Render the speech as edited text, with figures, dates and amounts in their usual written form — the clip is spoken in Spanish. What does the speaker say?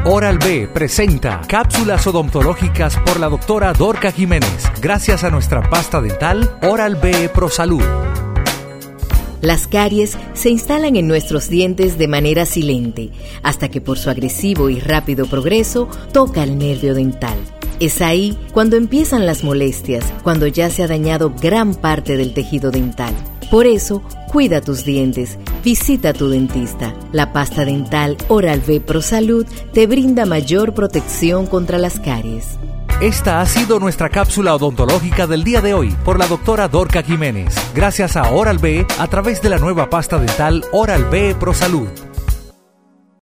Oral-B presenta cápsulas odontológicas por la doctora Dorca Jiménez, gracias a nuestra pasta dental Oral-B ProSalud. Las caries se instalan en nuestros dientes de manera silente, hasta que por su agresivo y rápido progreso toca el nervio dental. Es ahí cuando empiezan las molestias, cuando ya se ha dañado gran parte del tejido dental. Por eso, cuida tus dientes, visita a tu dentista. La pasta dental Oral-B ProSalud te brinda mayor protección contra las caries. Esta ha sido nuestra cápsula odontológica del día de hoy por la doctora Dorca Jiménez, gracias a Oral-B a través de la nueva pasta dental Oral-B ProSalud.